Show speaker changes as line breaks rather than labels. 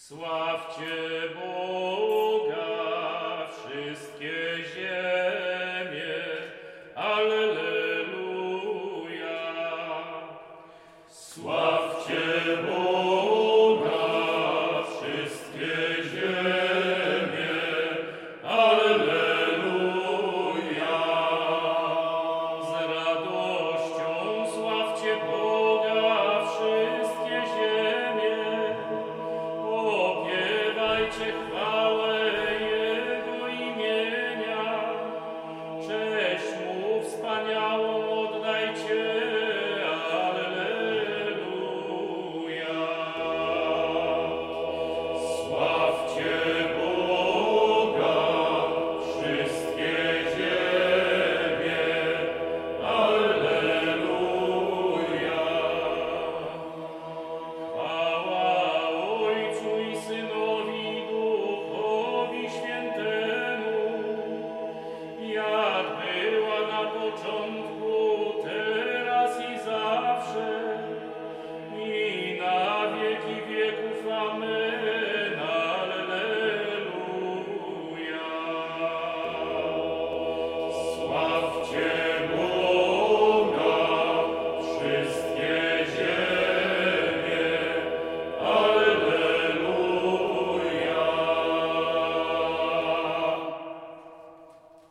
Sławcie Boga, wszystkie ziemie, Alleluja. Sławcie Boga, wszystkie ziemie, Alleluja. Z radością sławcie Boga, wszystkie ziemie, opiewajcie chwałę Jego imienia, cześć Mu wspaniałą oddajcie, Alleluja. Sławcie Boga, wszystkie ziemie, Alleluja. Chwała Ojcu i Synowi, i Duchowi Świętemu, jak była na początku,